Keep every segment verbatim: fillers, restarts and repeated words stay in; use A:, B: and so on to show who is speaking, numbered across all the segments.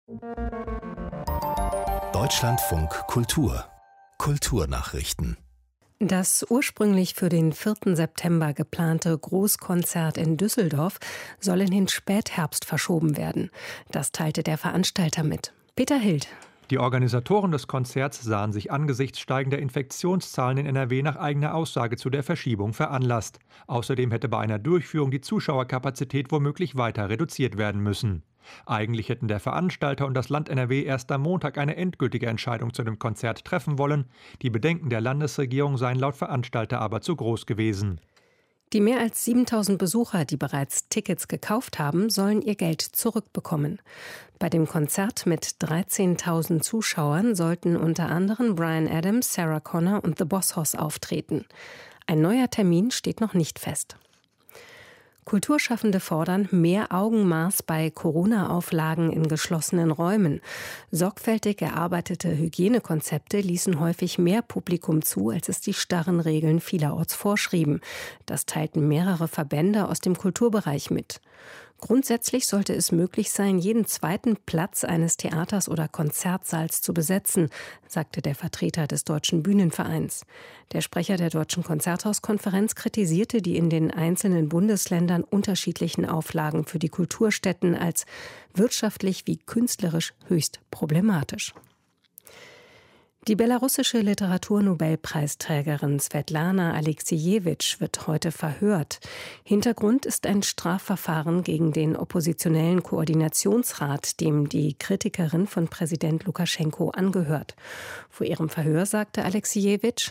A: Deutschlandfunk Kultur Kulturnachrichten.
B: Das ursprünglich für den vierten September geplante Großkonzert in Düsseldorf soll in den Spätherbst verschoben werden. Das teilte der Veranstalter mit. Peter Hild.
C: Die Organisatoren des Konzerts sahen sich angesichts steigender Infektionszahlen in N R W nach eigener Aussage zu der Verschiebung veranlasst. Außerdem hätte bei einer Durchführung die Zuschauerkapazität womöglich weiter reduziert werden müssen. Eigentlich hätten der Veranstalter und das Land N R W erst am Montag eine endgültige Entscheidung zu dem Konzert treffen wollen. Die Bedenken der Landesregierung seien laut Veranstalter aber zu groß gewesen.
B: Die mehr als siebentausend Besucher, die bereits Tickets gekauft haben, sollen ihr Geld zurückbekommen. Bei dem Konzert mit dreizehntausend Zuschauern sollten unter anderem Bryan Adams, Sarah Connor und The Boss Hoss auftreten. Ein neuer Termin steht noch nicht fest. Kulturschaffende fordern mehr Augenmaß bei Corona-Auflagen in geschlossenen Räumen. Sorgfältig erarbeitete Hygienekonzepte ließen häufig mehr Publikum zu, als es die starren Regeln vielerorts vorschrieben. Das teilten mehrere Verbände aus dem Kulturbereich mit. Grundsätzlich sollte es möglich sein, jeden zweiten Platz eines Theaters oder Konzertsaals zu besetzen, sagte der Vertreter des Deutschen Bühnenvereins. Der Sprecher der Deutschen Konzerthauskonferenz kritisierte die in den einzelnen Bundesländern unterschiedlichen Auflagen für die Kulturstätten als wirtschaftlich wie künstlerisch höchst problematisch. Die belarussische Literaturnobelpreisträgerin Svetlana Aleksijewitsch wird heute verhört. Hintergrund ist ein Strafverfahren gegen den oppositionellen Koordinationsrat, dem die Kritikerin von Präsident Lukaschenko angehört. Vor ihrem Verhör sagte Aleksijewitsch: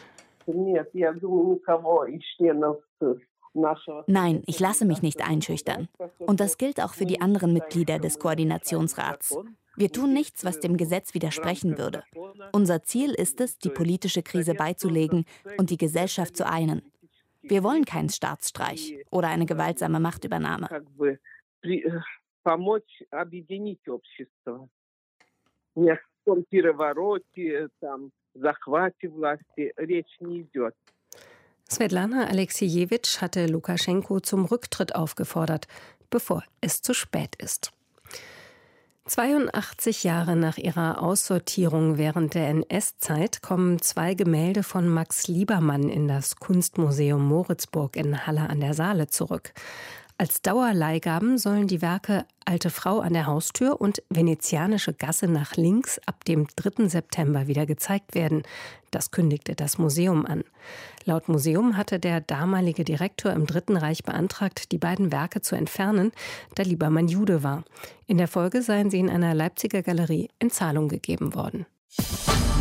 D: Nein, ich lasse mich nicht einschüchtern. Und das gilt auch für die anderen Mitglieder des Koordinationsrats. Wir tun nichts, was dem Gesetz widersprechen würde. Unser Ziel ist es, die politische Krise beizulegen und die Gesellschaft zu einen. Wir wollen keinen Staatsstreich oder eine gewaltsame Machtübernahme.
B: Svetlana Aleksijewitsch hatte Lukaschenko zum Rücktritt aufgefordert, bevor es zu spät ist. zweiundachtzig Jahre nach ihrer Aussortierung während der N S-Zeit kommen zwei Gemälde von Max Liebermann in das Kunstmuseum Moritzburg in Halle an der Saale zurück. Als Dauerleihgaben sollen die Werke Alte Frau an der Haustür und Venezianische Gasse nach links ab dem dritten September wieder gezeigt werden. Das kündigte das Museum an. Laut Museum hatte der damalige Direktor im Dritten Reich beantragt, die beiden Werke zu entfernen, da Liebermann Jude war. In der Folge seien sie in einer Leipziger Galerie in Zahlung gegeben worden.